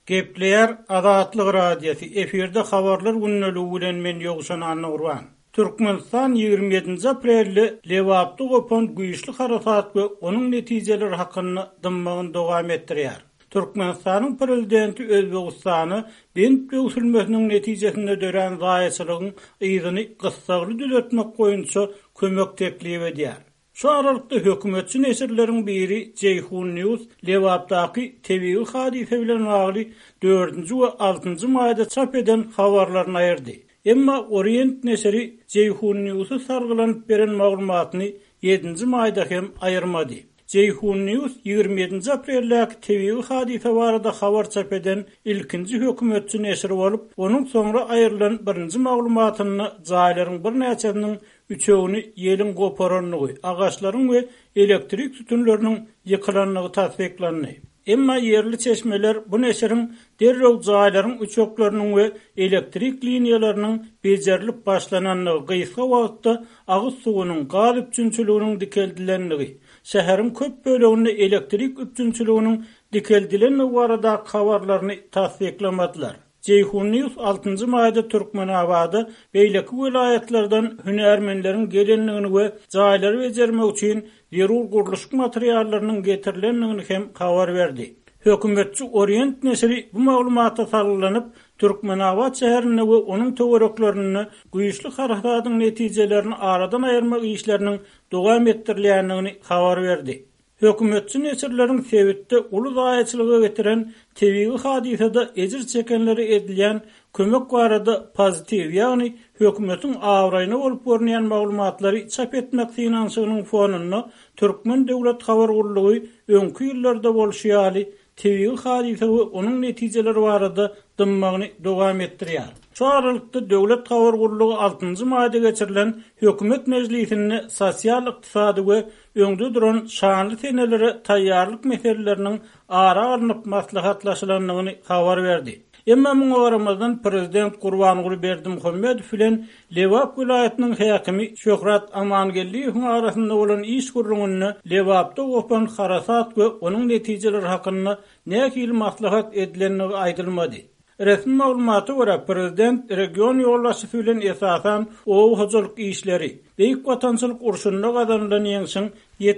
Gepleyer Azatlyk Radiosu efirde habarlar günneligi bilen men Ýogşan Anurwan. Türkmenistan 27 aprelli Lewapda gopan güýçli harakat we onuň netijeleri hakynda dymmagyny dowam etdirýär. Türkmenistanyň prezidenti Özbegistany bent göwsülmesiniň netijesinde dören zaýaçylygyň ýygyny gysgaly düzeltmek goýunça kömek teklip edýär. Şu aralykda hökümetçi nesirleriň biri Ceyhun News Lewapdaky tebii hadise bilen bagly 4-nji we 6-njy maýda çap eden habarlaryny aýyrdy. Emma Orient nesiri Ceyhun News'u sargylanyp beren maglumatyny 7-nji maýda hem aýyrmady. Ceyhun News 27 aprellik tebii hadise barada habar çap eden ilkinji hökümetçi nesir bolup, onuň soňra aýrylan 1-nji maglumatyny jaýlaryň bir näçesiniň üçöwini ýeliň goparanlygy, agaçlaryň we elektrik tütünleriniň ýykylanlygy tasdiklandy. Emma yerli çeşmeler bu nesiriň derrew jaýlaryň üçöklarynyň we elektrik liniýalarynyň bejerilip başlananlygy, gysga wagtda agyz suwunyň gal üçünçüliginiň dikeldilenligi, şäheriň köp böleginde elektrik üçünçüliginiň dikeldilenligi barada habarlaryny tasdiklamadylar. Ceyhun News 6-njy maýda Türkmenabada beýleki vilayetlerden hünärmenleriň gelenligini we jaýlary bejermek üçin zerur guruluşyk materiallarynyň getirilenligini hem habar berdi. Hökümetçi Orient nesiri bu maglumata sargylanyp Türkmenabad şäherine we onuň töwereklaryny güýçli harakatyň netijelerini aradan aýyrmak işleriniň dowam etdirilýändigini habar berdi. Hökümetçi nesirleriň sebitde uly zaýaçylyga getiren tebii hadisede ejir çekenleri edilýän kömek barada pozitiv, ýagny hökümetiň awraýyna bolup görnýän maglumatlary çap etmek finansynyň fonuna Türkmen döwlet habar gurulugy öňkü ýyllarda bolşýaly tebii hadise we onuň netijeleri barada dymmagyny dowam etdirýär. Şu aralykda döwlet habar gurulugy 6-njy maýda geçirilen hökümet mejlisinde sosial-ykdysady we öňde duran şanly senelere taýýarlyk meseleleriniň ara alınıp maslahatlaşylanlygyny habar berdi. Emma muňa garamazdan prezident Gurbanguly Berdimuhammedow bilen Lewap vilayetiniň häkimi Şöhrat Amangelliýewiň arasynda bolan iş gurulmagyny Lewapda gopan harasat we onuň netijeleri hakynda nähili maslahat edilenligi aýdylmady. Resmi maglumaty görä prezident region ýollaşy bilen esasan ow hojalyk işleri, beýik watançylyk urşunda gazanılan ýeňsiň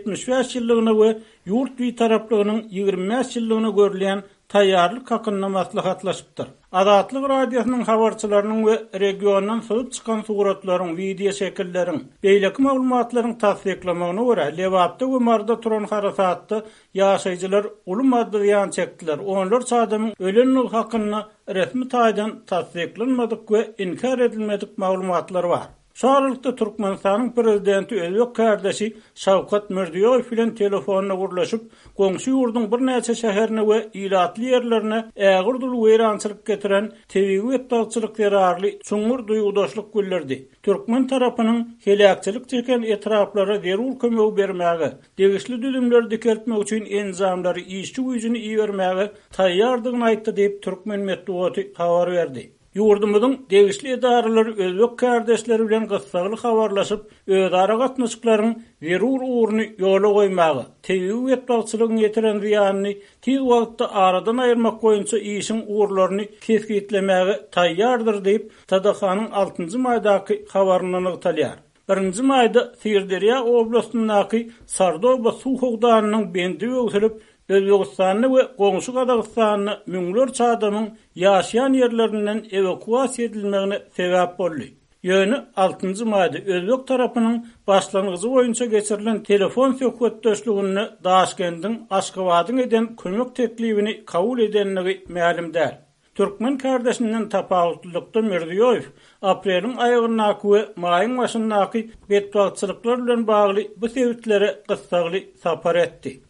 75 ýyllygyna we ýurt bir taraplygynyň 25 ýyllygyna görülýän taýýarlyk hakynda maslahatlaşypdyr. Azatlyk radiosynyň habarçylarynyň we regiondan syzyp çykan suratlaryň, video şekilleriň, beýleki maglumatlaryň tasdiklamagyna görä Lewapda we Marda turan harasatda ýaşaýjylar uly maddi ýan çekdiler. Onlar çadamyň ölenligi hakynda resmi taýdan tasdiklanmadyk we inkar edilmedik maglumatlar bar. Şarlykda Türkmenistanyň prezidenti Özbek kardeşi Şawkat Mirziýow bilen telefonda gurlaşyp, goňşy ýurdun bir näçe şäherine we ýylatly ýerlerine ägirdil weýrançylyk getiren tebii etdagçylyk zerarly çuňur duýgudaşlyk bildirdi. Türkmen tarapynyň helakçylyk çeken etraplara zerur kömek bermäge, degişli düzümler dikeltmek üçin enzamlary işçi güýjüni iýermäge taýýardygyny aýtdy diýip Türkmen medeniýeti habar berdi. Ýurdumyzyň degişli edaralary Özbek kardeşleri bilen gysgaly habarlaşyp, özara gatnaşyklaryň zerur uğruny ýola goýmagy, tebii etdagçylygyň getiren ziýanyny tiz wagtda aradan aýyrmak goýunça işiň uğurlaryny keskitlemäge taýýardyr diýip Tadahanyň 6-njy maýdaky habaryndan ygtalýar. 1-nji maýda Sirderiýa oblastynyň Sardoba suw hogdanynyň bendi öwselip Özbegistanyny we goňşy Gazagystanyny müňler çadamyň ýaşaýan ýerlerinden evakuasiýa edilmegine sebäp boldy. Ýöne 6-njy maýda Özbek tarapynyň başlangyjy boýunça geçirilen telefon söhbetdeşligini Daşkendiň Aşgabatyň eden kömek teklibini kabul edenligi ma'lum däl. Türkmen kardeşinden tapawutlykda Mirziýow apreliň aýygynaky we maýyň başyndaky betwagçylyklar bilen bagly bu sebitlere gysgaly sapar etdi.